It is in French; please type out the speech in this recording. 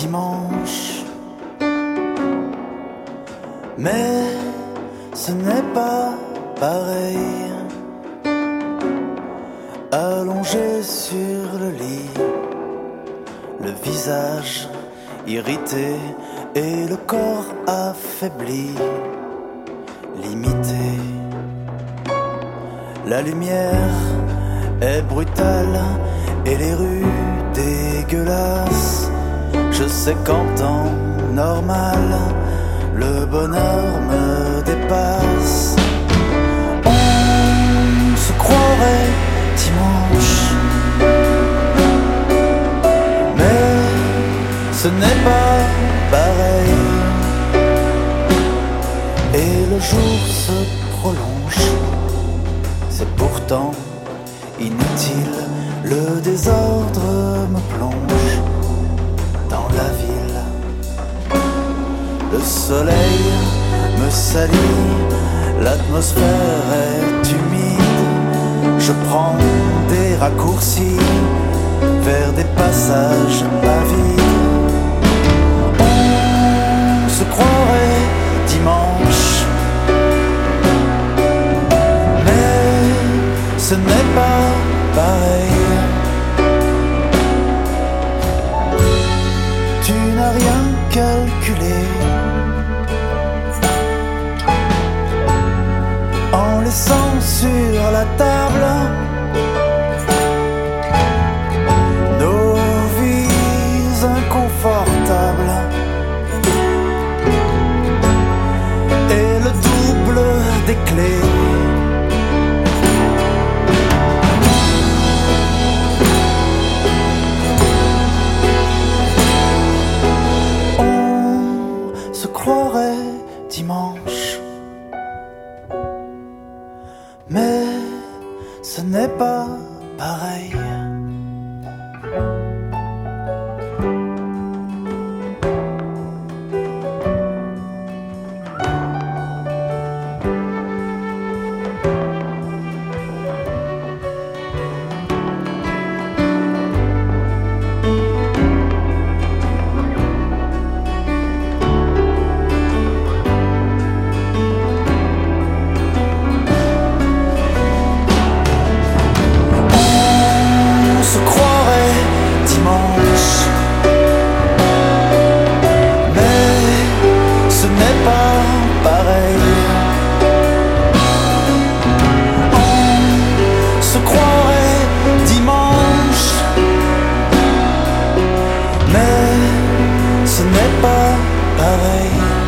dimanche. Mais ce n'est pas pareil. Allongé sur le lit, le visage irrité et le corps affaibli, limité. La lumière est brutale et les rues dégueulasses. Je sais qu'en temps normal, le bonheur me dépasse. On se croirait dimanche, mais ce n'est pas pareil. Et le jour se prolonge, c'est pourtant inutile. Le désordre me plonge dans la ville. Le soleil me salit, l'atmosphère est humide. Je prends des raccourcis vers des passages avides. On se croirait dimanche, mais ce n'est pas pareil. Tu n'as rien calculé en laissant sur la table nos vies inconfortables et le double des clés. On se croirait dimanche, mais ce n'est pas pareil. Ce n'est pas pareil.